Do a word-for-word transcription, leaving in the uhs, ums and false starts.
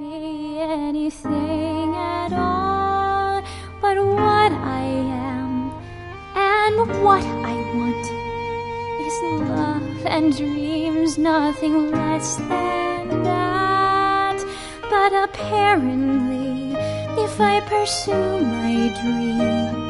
be anything at all but what I am, and what I want is love and dreams, nothing less than that. But apparently, if I pursue my dream,